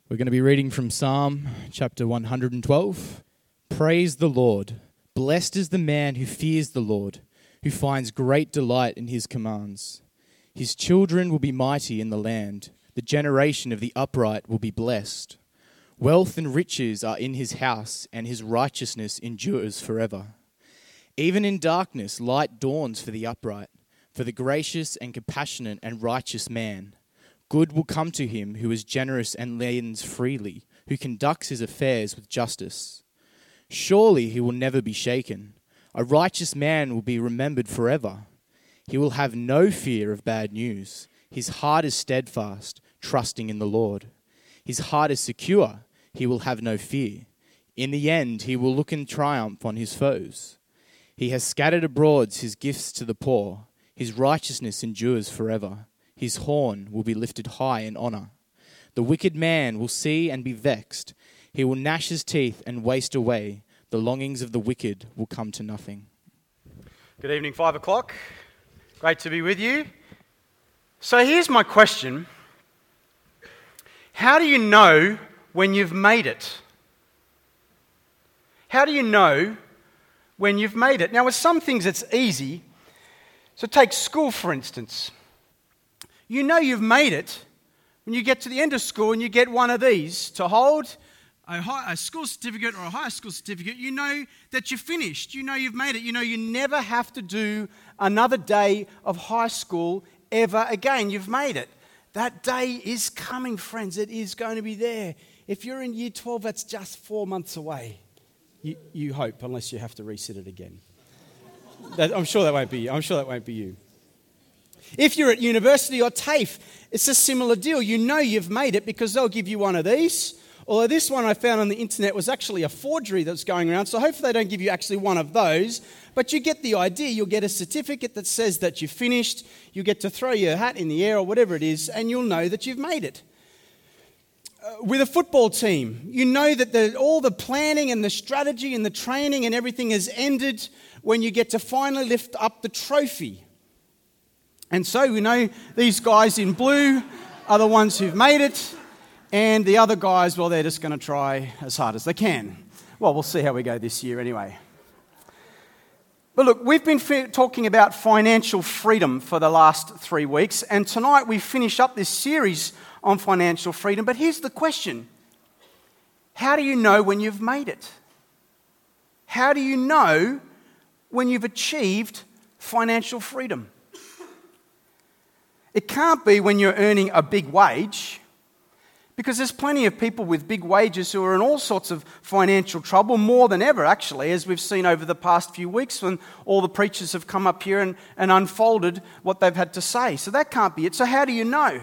We're going to be reading from Psalm chapter 112. Praise the Lord. Blessed is the man who fears the Lord, who finds great delight in his commands. His children will be mighty in the land. The generation of the upright will be blessed. Wealth and riches are in his house, and his righteousness endures forever. Even in darkness, light dawns for the upright, for the gracious and compassionate and righteous man. Good will come to him who is generous and lends freely, who conducts his affairs with justice. Surely he will never be shaken. A righteous man will be remembered forever. He will have no fear of bad news. His heart is steadfast, trusting in the Lord. His heart is secure. He will have no fear. In the end, he will look in triumph on his foes. He has scattered abroad his gifts to the poor. His righteousness endures forever. His horn will be lifted high in honor. The wicked man will see and be vexed. He will gnash his teeth and waste away. The longings of the wicked will come to nothing. Good evening, 5 o'clock. Great to be with you. So here's my question. How do you know when you've made it? How do you know when you've made it? Now, with some things it's easy. So take school, for instance. You know you've made it when you get to the end of school and you get one of these to hold a school certificate or a high school certificate. You know that you're finished. You know you've made it. You know you never have to do another day of high school ever again. You've made it. That day is coming, friends. It is going to be there. If you're in year 12, that's just 4 months away. You hope, unless you have to resit it again. I'm sure that won't be you. If you're at university or TAFE, it's a similar deal. You know you've made it because they'll give you one of these. Although this one I found on the internet was actually a forgery that's going around, so hopefully they don't give you actually one of those. But you get the idea. You'll get a certificate that says that you've finished. You get to throw your hat in the air or whatever it is, and you'll know that you've made it. With a football team, you know that all the planning and the strategy and the training and everything has ended when you get to finally lift up the trophy. And so we know these guys in blue are the ones who've made it, and the other guys, well, they're just going to try as hard as they can. Well, we'll see how we go this year anyway. But look, we've been talking about financial freedom for the last 3 weeks, and tonight we finish up this series on financial freedom. But here's the question. How do you know when you've made it? How do you know when you've achieved financial freedom? It can't be when you're earning a big wage, because there's plenty of people with big wages who are in all sorts of financial trouble, more than ever actually, as we've seen over the past few weeks when all the preachers have come up here and unfolded what they've had to say. So that can't be it. So how do you know?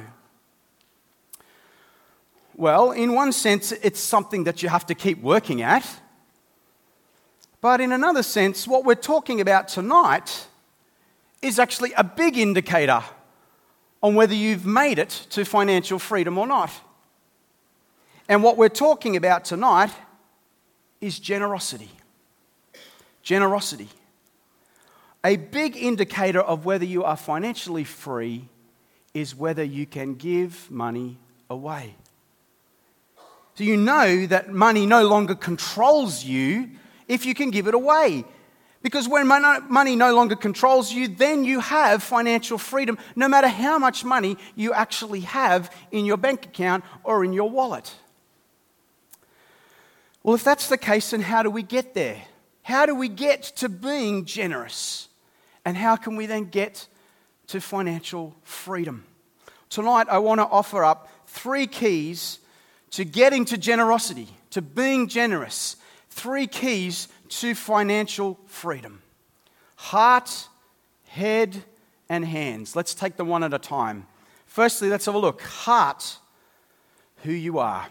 Well, in one sense, it's something that you have to keep working at. But in another sense, what we're talking about tonight is actually a big indicator on whether you've made it to financial freedom or not. And what we're talking about tonight is generosity. Generosity. A big indicator of whether you are financially free is whether you can give money away. So you know that money no longer controls you if you can give it away. Because when money no longer controls you, then you have financial freedom, no matter how much money you actually have in your bank account or in your wallet. Well, if that's the case, then how do we get there? How do we get to being generous? And how can we then get to financial freedom? Tonight, I want to offer up 3 keys to getting to generosity, to being generous. 3 keys to financial freedom. Heart, head, and hands. Let's take them one at a time. Firstly, let's have a look. Heart, who you are.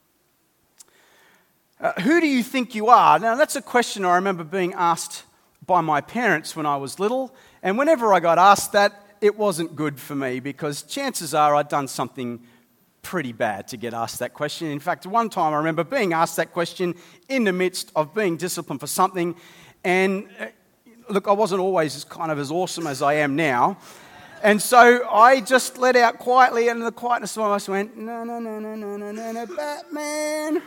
Who do you think you are? Now, that's a question I remember being asked by my parents when I was little. And whenever I got asked that, it wasn't good for me because chances are I'd done something pretty bad to get asked that question. In fact, one time I remember being asked that question in the midst of being disciplined for something. And look, I wasn't always as awesome as I am now. And so I just let out quietly, and in the quietness of my voice went, no, no, no, no, no, no, no, no, Batman.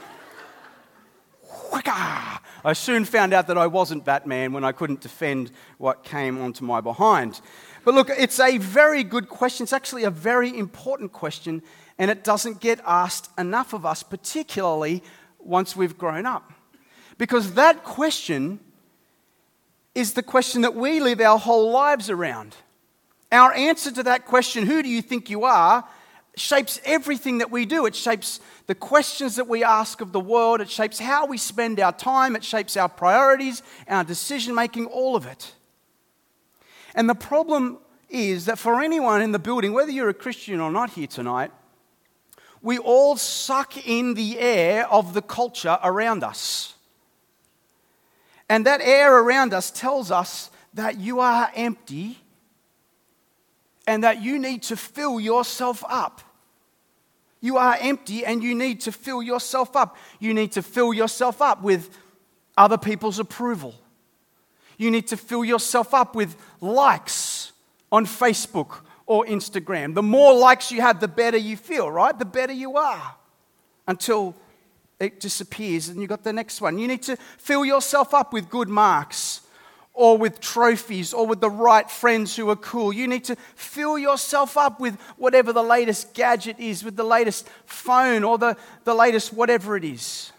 I soon found out that I wasn't Batman when I couldn't defend what came onto my behind. But look, it's a very good question. It's actually a very important question, and it doesn't get asked enough of us, particularly once we've grown up. Because that question is the question that we live our whole lives around. Our answer to that question, who do you think you are, shapes everything that we do. It shapes the questions that we ask of the world. It shapes how we spend our time. It shapes our priorities, our decision making, all of it. And the problem is that for anyone in the building, whether you're a Christian or not here tonight, we all suck in the air of the culture around us. And that air around us tells us that you are empty and that you need to fill yourself up. You are empty and you need to fill yourself up. You need to fill yourself up with other people's approval. You need to fill yourself up with likes on Facebook or Instagram. The more likes you have, the better you feel, right? The better you are, until it disappears and you've got the next one. You need to fill yourself up with good marks, or with trophies, or with the right friends who are cool. You need to fill yourself up with whatever the latest gadget is, with the latest phone, or the latest whatever it is.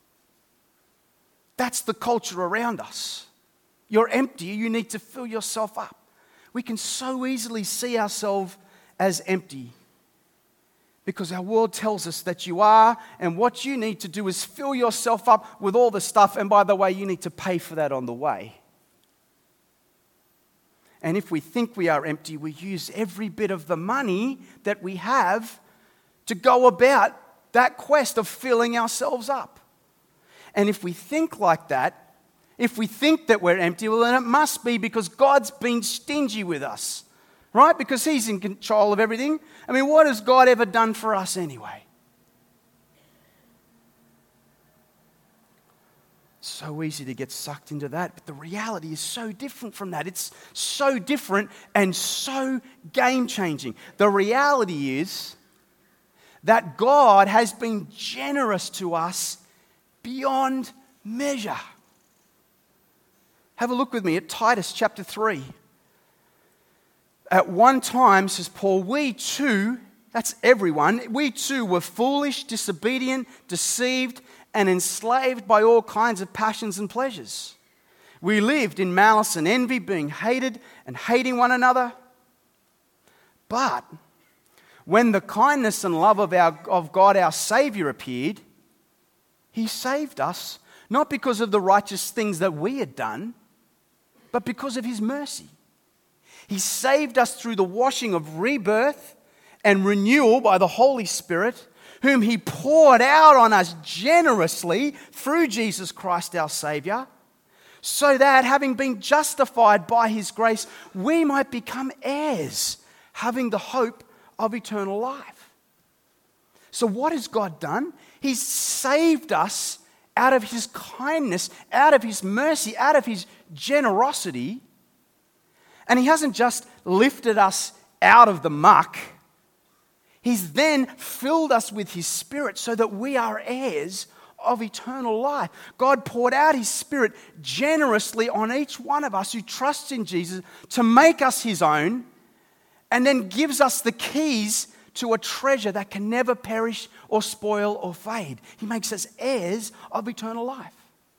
That's the culture around us. You're empty, you need to fill yourself up. We can so easily see ourselves as empty because our world tells us that you are, and what you need to do is fill yourself up with all the stuff, and by the way, you need to pay for that on the way. And if we think we are empty, we use every bit of the money that we have to go about that quest of filling ourselves up. And if we think like that, if we think that we're empty, well, then it must be because God's been stingy with us, right? Because He's in control of everything. I mean, what has God ever done for us anyway? So easy to get sucked into that, but the reality is so different from that. It's so different and so game-changing. The reality is that God has been generous to us beyond measure. Have a look with me at Titus chapter 3. At one time, says Paul, we too, that's everyone, we too were foolish, disobedient, deceived, and enslaved by all kinds of passions and pleasures. We lived in malice and envy, being hated and hating one another. But when the kindness and love of God our Saviour appeared, He saved us, not because of the righteous things that we had done, but because of His mercy. He saved us through the washing of rebirth and renewal by the Holy Spirit, whom He poured out on us generously through Jesus Christ our Saviour, so that, having been justified by His grace, we might become heirs, having the hope of eternal life. So what has God done? He's saved us out of His kindness, out of His mercy, out of His generosity. And He hasn't just lifted us out of the muck. He's then filled us with His Spirit so that we are heirs of eternal life. God poured out His Spirit generously on each one of us who trusts in Jesus to make us His own, and then gives us the keys to a treasure that can never perish or spoil or fade. He makes us heirs of eternal life.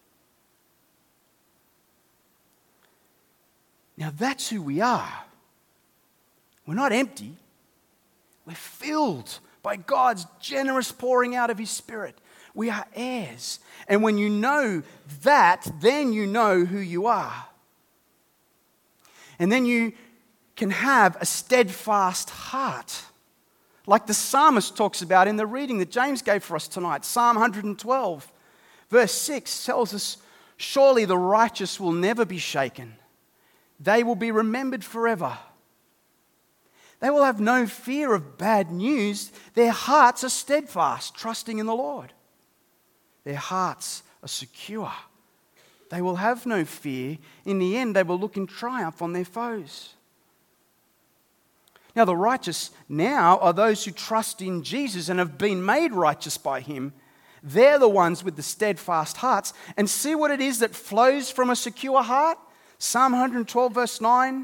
Now that's who we are. We're not empty. We're filled by God's generous pouring out of His Spirit. We are heirs. And when you know that, then you know who you are. And then you can have a steadfast heart, like the psalmist talks about in the reading that James gave for us tonight. Psalm 112, verse 6 tells us, surely the righteous will never be shaken. They will be remembered forever. They will have no fear of bad news. Their hearts are steadfast, trusting in the Lord. Their hearts are secure. They will have no fear. In the end, they will look in triumph on their foes. Now, the righteous now are those who trust in Jesus and have been made righteous by him. They're the ones with the steadfast hearts. And see what it is that flows from a secure heart? Psalm 112, verse 9.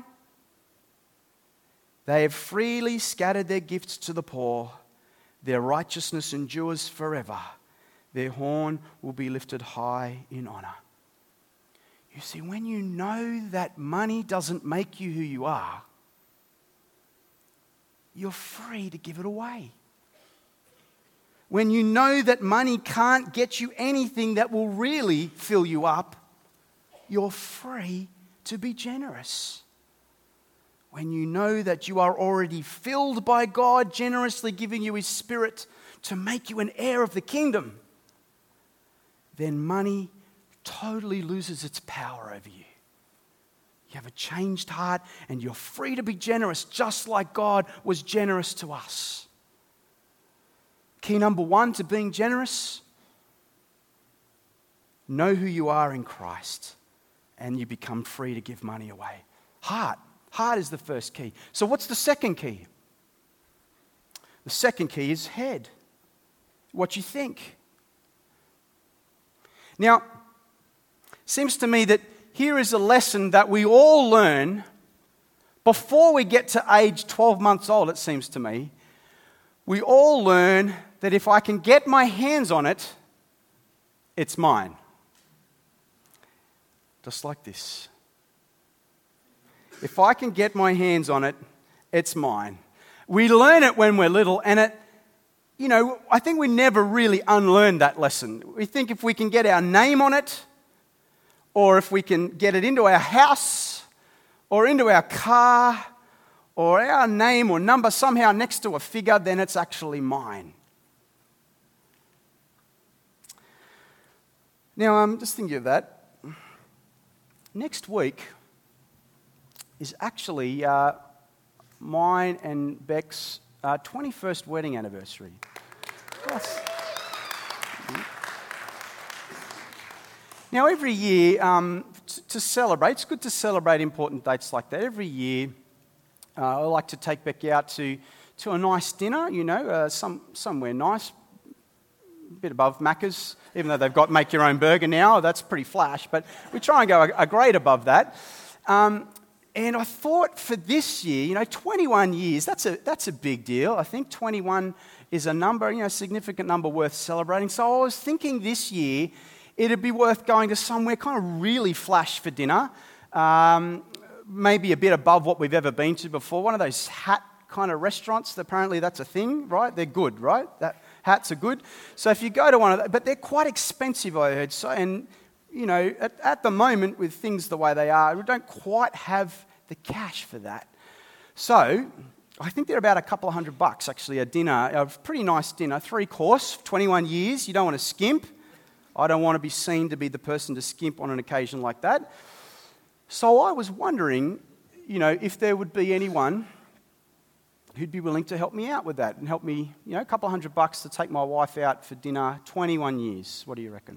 They have freely scattered their gifts to the poor. Their righteousness endures forever. Their horn will be lifted high in honor. You see, when you know that money doesn't make you who you are, you're free to give it away. When you know that money can't get you anything that will really fill you up, you're free to be generous. When you know that you are already filled by God, generously giving you His Spirit to make you an heir of the kingdom, then money totally loses its power over you. You have a changed heart and you're free to be generous, just like God was generous to us. Key number 1 to being generous: know who you are in Christ and you become free to give money away. Heart is the first key. So what's the second key? The second key is head. What you think. Now, seems to me that here is a lesson that we all learn before we get to age 12 months old, it seems to me. We all learn that if I can get my hands on it, it's mine. Just like this. If I can get my hands on it, it's mine. We learn it when we're little, and I think we never really unlearn that lesson. We think if we can get our name on it, or if we can get it into our house, or into our car, or our name or number somehow next to a figure, then it's actually mine. Now, I'm just thinking of that. Next week is actually mine and Beck's 21st wedding anniversary. Yes. Now, every year, to celebrate, it's good to celebrate important dates like that. Every year, I like to take Becky out to a nice dinner, somewhere nice, a bit above Macca's, even though they've got make your own burger now. That's pretty flash, but we try and go a grade above that. And I thought for this year, 21 years, that's a big deal. I think 21 is a number, a significant number worth celebrating. So I was thinking this year it'd be worth going to somewhere kind of really flash for dinner, maybe a bit above what we've ever been to before. One of those hat kind of restaurants, apparently that's a thing, right? They're good, right? Hats are good. So if you go to one of those, but they're quite expensive, I heard. So, and at the moment, with things the way they are, we don't quite have the cash for that. So I think they're about a couple of $100 actually, a dinner, a pretty nice dinner, 3-course, 21 years. You don't want to skimp. I don't want to be seen to be the person to skimp on an occasion like that. So I was wondering, if there would be anyone who'd be willing to help me out with that and help me, a couple of $100 to take my wife out for dinner, 21 years. What do you reckon?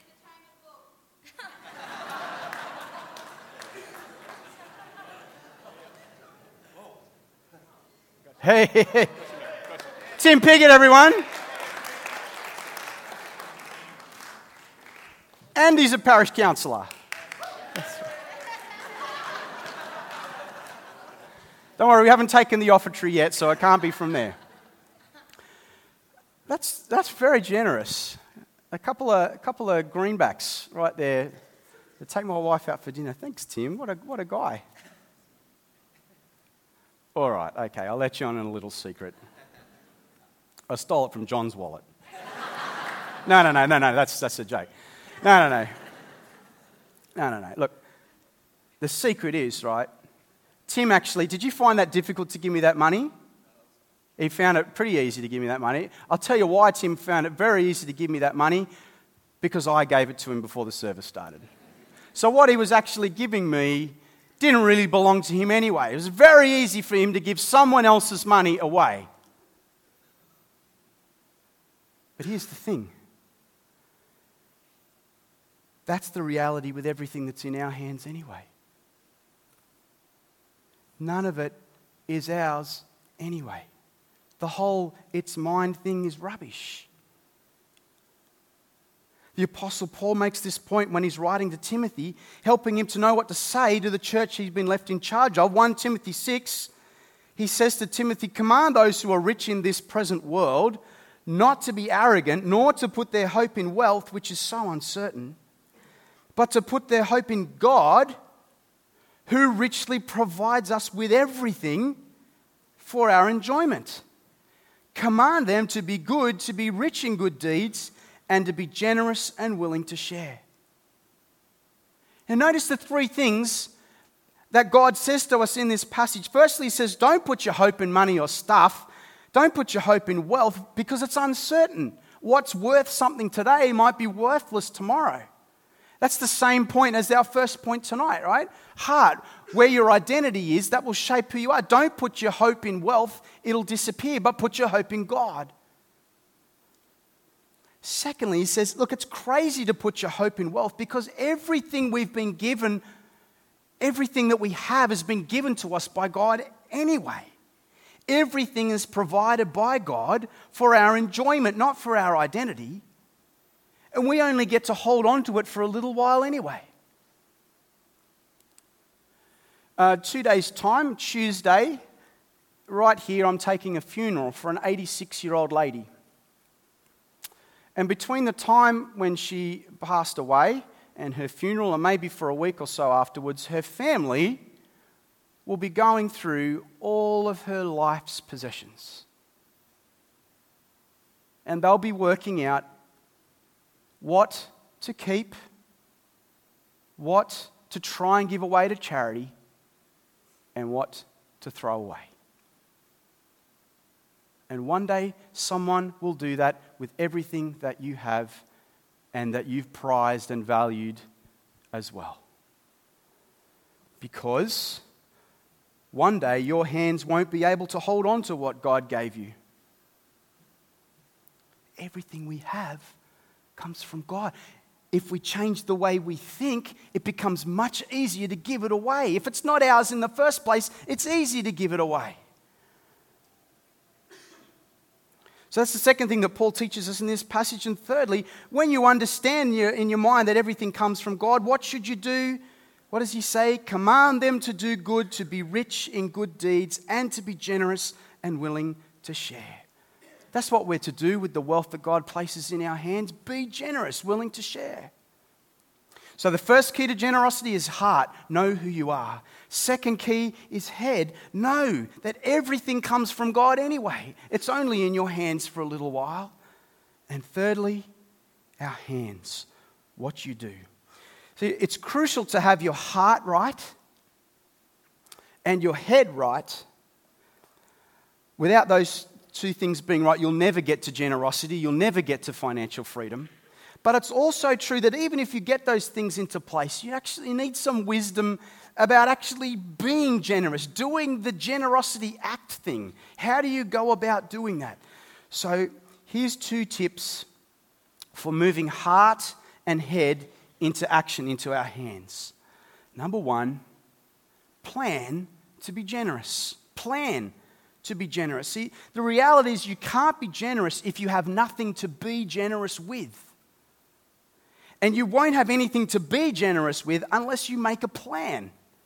Hey, Tim Piggott, everyone. And he's a parish councillor. Don't worry, we haven't taken the offertory yet, so it can't be from there. That's very generous. A couple of greenbacks right there to take my wife out for dinner. Thanks, Tim. What a guy. All right, okay, I'll let you on in a little secret. I stole it from John's wallet. No, that's a joke. No. Look, the secret is, right, Tim actually, did you find that difficult to give me that money? He found it pretty easy to give me that money. I'll tell you why Tim found it very easy to give me that money, because I gave it to him before the service started. So what he was actually giving me didn't really belong to him anyway. It was very easy for him to give someone else's money away. But here's the thing. That's the reality with everything that's in our hands anyway. None of it is ours anyway. The whole it's mine thing is rubbish. The Apostle Paul makes this point when he's writing to Timothy, helping him to know what to say to the church he's been left in charge of. 1 Timothy 6, he says to Timothy, "Command those who are rich in this present world not to be arrogant, nor to put their hope in wealth, which is so uncertain, but to put their hope in God, who richly provides us with everything for our enjoyment. Command them to be good, to be rich in good deeds, and to be generous and willing to share." And notice the three things that God says to us in this passage. Firstly, he says, don't put your hope in money or stuff. Don't put your hope in wealth because it's uncertain. What's worth something today might be worthless tomorrow. That's the same point as our first point tonight, right? Heart, where your identity is, that will shape who you are. Don't put your hope in wealth, it'll disappear, but put your hope in God. Secondly, he says, look, it's crazy to put your hope in wealth because everything we've been given, everything that we have has been given to us by God anyway. Everything is provided by God for our enjoyment, not for our identity. And we only get to hold on to it for a little while anyway. 2 days' time, Tuesday, right here, I'm taking a funeral for an 86-year-old lady. And between the time when she passed away and her funeral, and maybe for a week or so afterwards, her family will be going through all of her life's possessions. And they'll be working out what to keep, what to try and give away to charity, and what to throw away. And one day, someone will do that with everything that you have and that you've prized and valued as well. Because one day, your hands won't be able to hold on to what God gave you. Everything we have comes from God. If we change the way we think, it becomes much easier to give it away. If it's not ours in the first place, it's easy to give it away. So that's the second thing that Paul teaches us in this passage. And thirdly, when you understand in your mind that everything comes from God, what should you do? What does he say? Command them to do good, to be rich in good deeds, and to be generous and willing to share. That's what we're to do with the wealth that God places in our hands. Be generous, willing to share. So the first key to generosity is heart. Know who you are. Second key is head. Know that everything comes from God anyway. It's only in your hands for a little while. And thirdly, our hands. What you do. See, it's crucial to have your heart right and your head right. Without those two things being right, you'll never get to generosity, you'll never get to financial freedom. But it's also true that even if you get those things into place, you actually need some wisdom about actually being generous, doing the generosity act thing. How do you go about doing that? So here's 2 tips for moving heart and head into action, into our hands. Number 1, plan to be generous. Plan to be generous. See, the reality is you can't be generous if you have nothing to be generous with. And you won't have anything to be generous with unless you make a plan.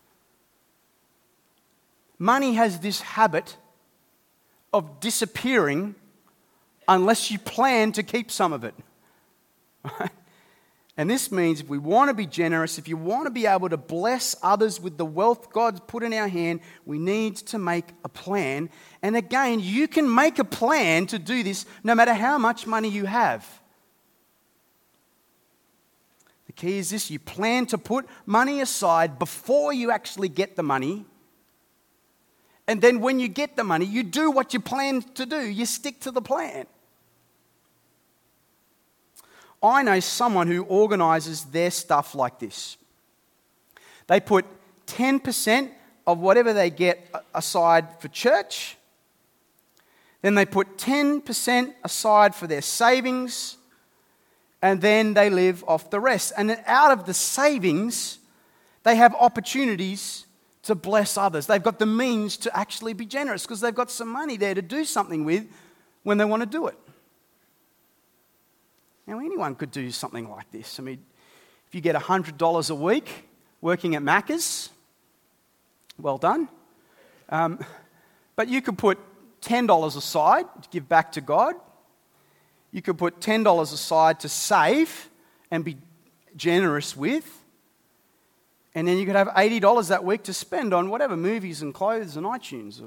Money has this habit of disappearing unless you plan to keep some of it. Right? And this means if we want to be generous, if you want to be able to bless others with the wealth God's put in our hand, we need to make a plan. And again, you can make a plan to do this no matter how much money you have. The key is this: you plan to put money aside before you actually get the money. And then when you get the money, you do what you plan to do. You stick to the plan. I know someone who organises their stuff like this. They put 10% of whatever they get aside for church. Then they put 10% aside for their savings. And then they live off the rest. And then out of the savings, they have opportunities to bless others. They've got the means to actually be generous because they've got some money there to do something with when they want to do it. Now, anyone could do something like this. I mean, if you get $100 a week working at Macca's, well done. But you could put $10 aside to give back to God. You could put $10 aside to save and be generous with. And then you could have $80 that week to spend on whatever, movies and clothes and iTunes.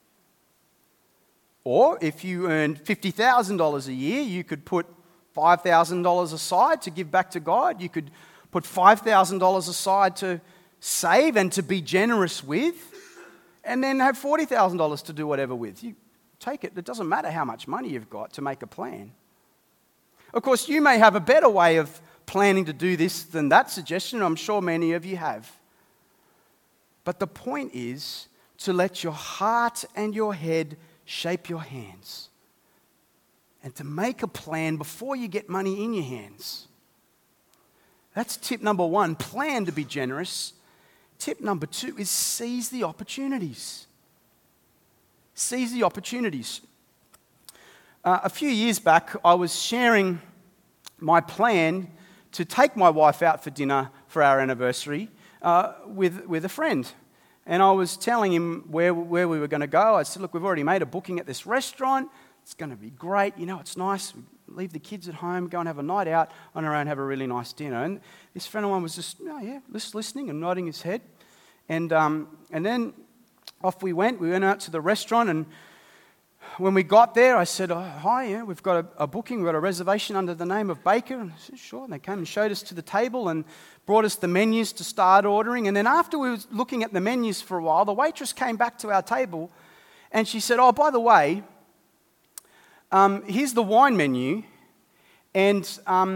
Or if you earned $50,000 a year, you could put $5,000 aside to give back to God. You could put $5,000 aside to save and to be generous with. And then have $40,000 to do whatever with. You take it. It doesn't matter how much money you've got to make a plan. Of course, you may have a better way of planning to do this than that suggestion. I'm sure many of you have. But the point is to let your heart and your head shape your hands. And to make a plan before you get money in your hands. That's tip number 1, plan to be generous. Tip number 2 is seize the opportunities. Seize the opportunities. A few years back, I was sharing my plan to take my wife out for dinner for our anniversary with a friend. And I was telling him where we were going to go. I said, look, we've already made a booking at this restaurant. It's going to be great. You know, it's nice. We leave the kids at home, go and have a night out on our own, have a really nice dinner. And this friend of mine was just, just listening and nodding his head. And then off we went. We went out to the restaurant, and when we got there, I said, hi, we've got a booking, we've got a reservation under the name of Baker. And I said, sure. And they came and showed us to the table and brought us the menus to start ordering. And then after we were looking at the menus for a while, the waitress came back to our table and she said, by the way, here's the wine menu. And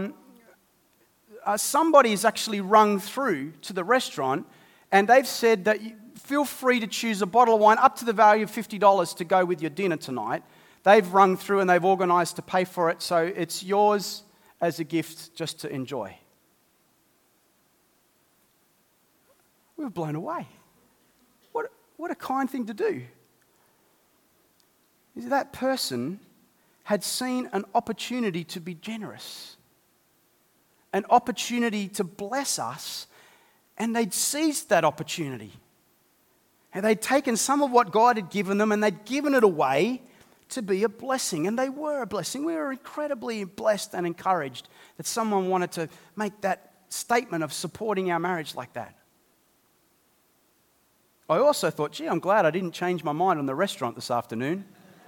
somebody's actually rung through to the restaurant, and they've said that feel free to choose a bottle of wine up to the value of $50 to go with your dinner tonight. They've rung through and they've organised to pay for it, so it's yours as a gift just to enjoy. We were blown away. What a kind thing to do. That person had seen an opportunity to be generous, an opportunity to bless us, and they'd seized that opportunity. And they'd taken some of what God had given them and they'd given it away to be a blessing. And they were a blessing. We were incredibly blessed and encouraged that someone wanted to make that statement of supporting our marriage like that. I also thought, I'm glad I didn't change my mind on the restaurant this afternoon.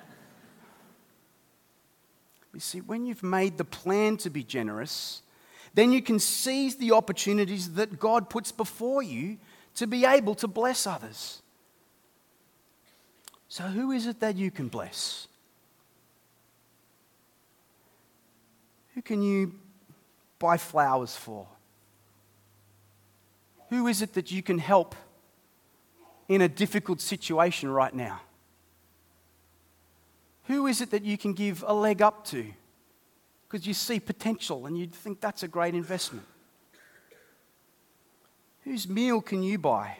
You see, when you've made the plan to be generous, then you can seize the opportunities that God puts before you to be able to bless others. So who is it that you can bless? Who can you buy flowers for? Who is it that you can help in a difficult situation right now? Who is it that you can give a leg up to because you see potential and you think that's a great investment? Whose meal can you buy?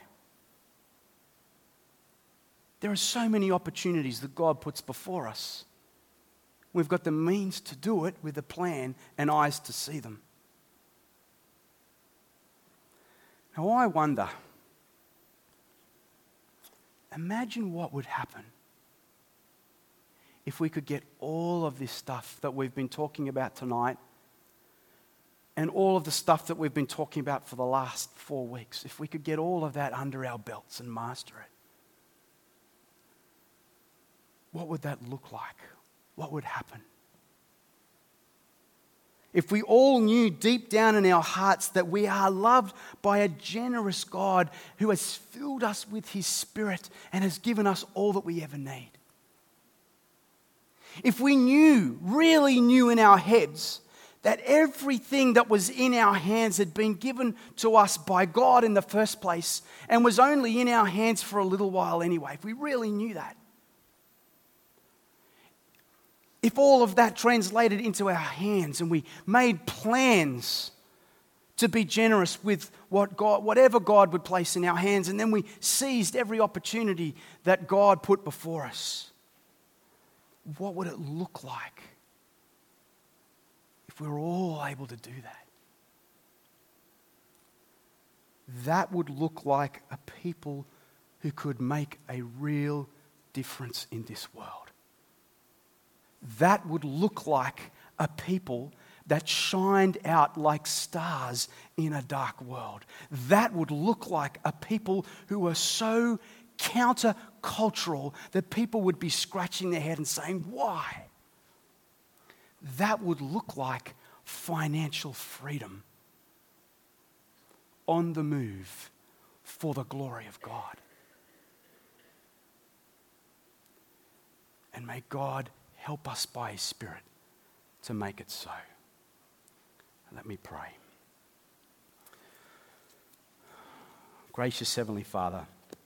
There are so many opportunities that God puts before us. We've got the means to do it with a plan and eyes to see them. Now I wonder, imagine what would happen if we could get all of this stuff that we've been talking about tonight and all of the stuff that we've been talking about for the last 4 weeks, if we could get all of that under our belts and master it. What would that look like? What would happen? If we all knew deep down in our hearts that we are loved by a generous God who has filled us with His Spirit and has given us all that we ever need. If we really knew in our heads that everything that was in our hands had been given to us by God in the first place and was only in our hands for a little while anyway, if we really knew that. If all of that translated into our hands and we made plans to be generous with whatever God would place in our hands, and then we seized every opportunity that God put before us. What would it look like if we were all able to do that? That would look like a people who could make a real difference in this world. That would look like a people that shined out like stars in a dark world. That would look like a people who were so counter-cultural that people would be scratching their head and saying, why? That would look like financial freedom on the move for the glory of God. And may God help us by His Spirit to make it so. Let me pray. Gracious Heavenly Father,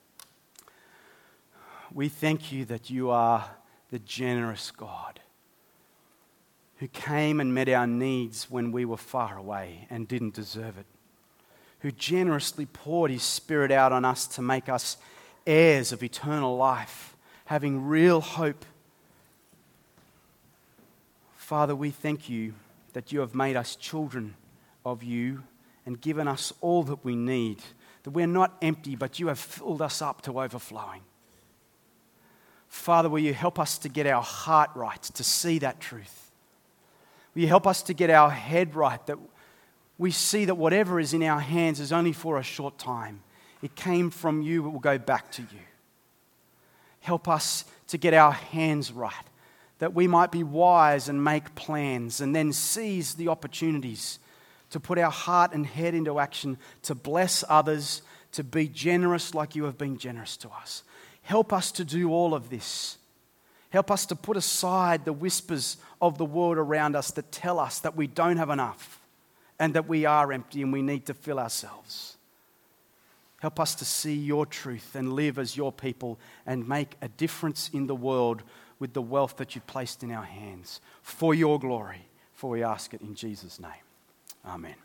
we thank You that You are the generous God who came and met our needs when we were far away and didn't deserve it, who generously poured His Spirit out on us to make us heirs of eternal life, having real hope. Father, we thank You that You have made us children of You and given us all that we need, that we're not empty, but You have filled us up to overflowing. Father, will You help us to get our heart right, to see that truth? Will You help us to get our head right, that we see that whatever is in our hands is only for a short time. It came from You, it will go back to You. Help us to get our hands right, that we might be wise and make plans and then seize the opportunities to put our heart and head into action, to bless others, to be generous like You have been generous to us. Help us to do all of this. Help us to put aside the whispers of the world around us that tell us that we don't have enough and that we are empty and we need to fill ourselves. Help us to see Your truth and live as Your people and make a difference in the world with the wealth that You've placed in our hands for Your glory. For we ask it in Jesus' name. Amen.